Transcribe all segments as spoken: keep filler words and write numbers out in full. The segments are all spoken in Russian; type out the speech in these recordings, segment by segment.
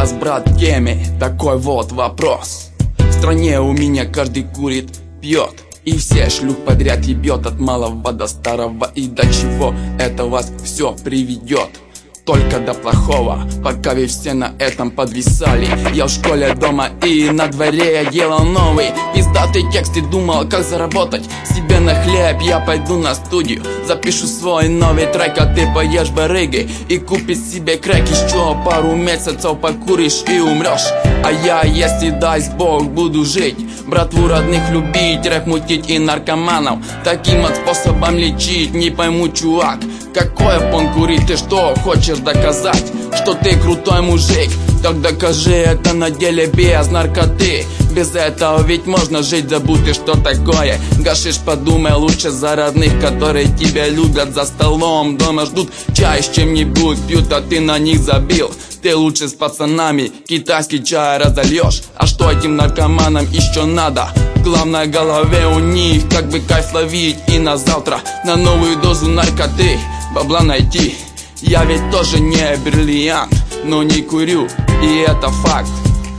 сейчас, брат, в теме, такой вот вопрос. В стране у меня каждый курит, пьет, и все шлюх подряд ебет, от малого до старого. И до чего это вас все приведет? Только до плохого, пока вы все на этом подвисали. Я в школе дома и на дворе я делал новый пиздатый текст и думал, как заработать себе на хлеб. Я пойду на студию, запишу свой новый трек, а ты поешь барыгой и купишь себе крэк. Еще пару месяцев покуришь и умрешь, а я, если даст Бог, буду жить, братву родных любить, рэп мутить и наркоманов таким вот способом лечить. Не пойму, чувак, какой пон курить, ты что хочешь доказать, что ты крутой мужик? Так докажи это на деле без наркоты. Без этого ведь можно жить, забудь ты, что такое гашиш. Подумай лучше за родных, которые тебя любят за столом. Дома ждут чай с чем-нибудь, пьют, а ты на них забил. Ты лучше с пацанами китайский чай разольешь. А что этим наркоманам еще надо? Главное в голове у них, как бы кайф ловить и на завтра на новую дозу наркоты бабла найти. Я ведь тоже не бриллиант, но не курю, и это факт.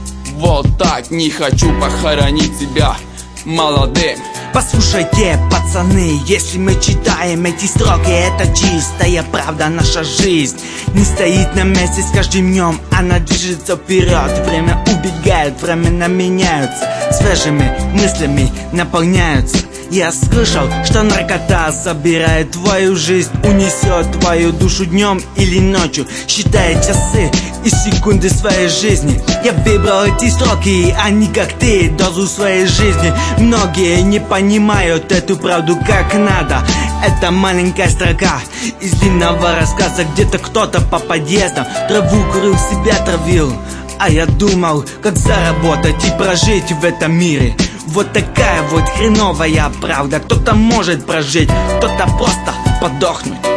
Вот так не хочу похоронить себя молодым. Послушайте, пацаны, если мы читаем эти строки, это чистая правда, наша жизнь не стоит на месте с каждым днем, она движется вперед. Время убегает, времена меняются, свежими мыслями наполняются. Я слышал, что наркота забирает твою жизнь, унесет твою душу днем или ночью, считая часы и секунды своей жизни. Я выбрал эти строки, а не как ты, дозу своей жизни. Многие не понимают эту правду как надо. Это маленькая строка из длинного рассказа. Где-то кто-то по подъездам траву курил, себя травил, а я думал, как заработать и прожить в этом мире. Вот такая вот хреновая правда. Кто-то может прожить, кто-то просто подохнуть.